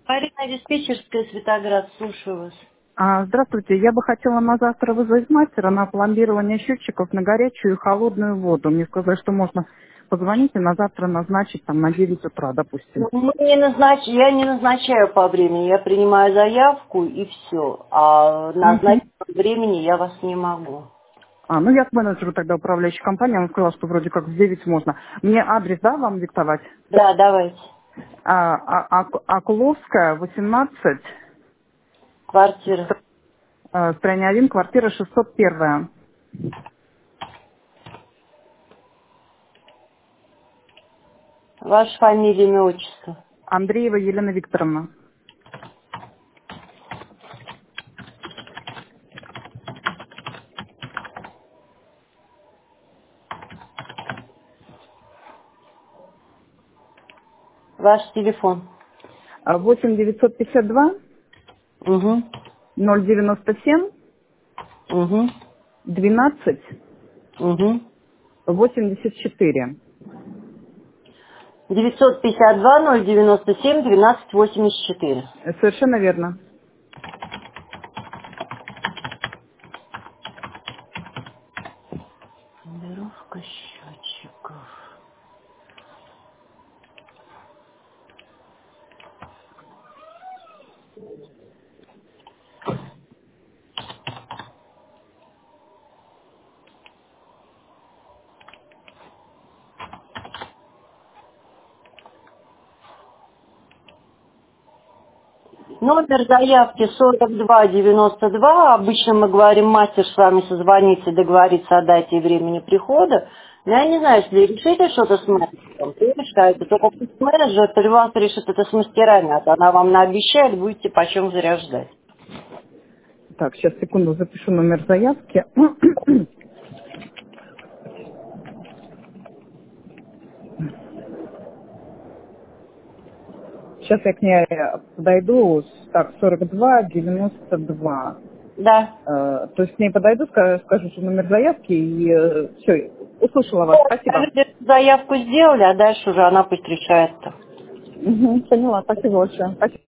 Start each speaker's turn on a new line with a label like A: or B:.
A: Марина диспетчерская, Светоград, слушаю вас.
B: Здравствуйте, я бы хотела на завтра вызвать мастера на пломбирование счетчиков на горячую и холодную воду. Мне сказали, что можно позвонить и на завтра назначить там на 9 утра, допустим.
A: Ну, я не назначаю по времени, я принимаю заявку и все. А
B: Мгм.
A: назначить по времени я вас не могу.
B: Ну я к менеджеру тогда управляющей компании, он сказал, что вроде как в 9 можно. Мне адрес, да, вам диктовать?
A: Да, давайте.
B: Акуловская, 18,
A: Квартира.
B: строение 1, квартира 601.
A: Ваша фамилия, имя, отчество.
B: Андреева Елена Викторовна.
A: Ваш телефон.
B: 8 952
A: Угу.
B: 097
A: Угу.
B: 12
A: Угу.
B: 84.
A: 952-097-12-84.
B: Совершенно верно.
A: Пломбировка счетчиков. Номер заявки 4292. Обычно мы говорим, мастер с вами созвонится, договорится о дате и времени прихода. Но я не знаю, если решите что-то с менеджером, то решайте. Только пусть менеджер при вас решит это с мастерами, а то она вам наобещает, будете почем зря ждать.
B: Так, сейчас, секунду, запишу номер заявки. Сейчас я к ней подойду. Так, 42 92.
A: Да.
B: То есть к ней подойду, скажу, что номер заявки, и все, услышала вас. Спасибо.
A: Скажите, заявку сделали, а дальше уже она пусть решает-то.
B: Поняла, спасибо большое. Спасибо.